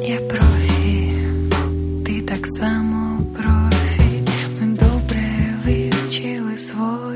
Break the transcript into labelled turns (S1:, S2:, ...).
S1: Я профі, ти так само профі. Ми добре вивчили свої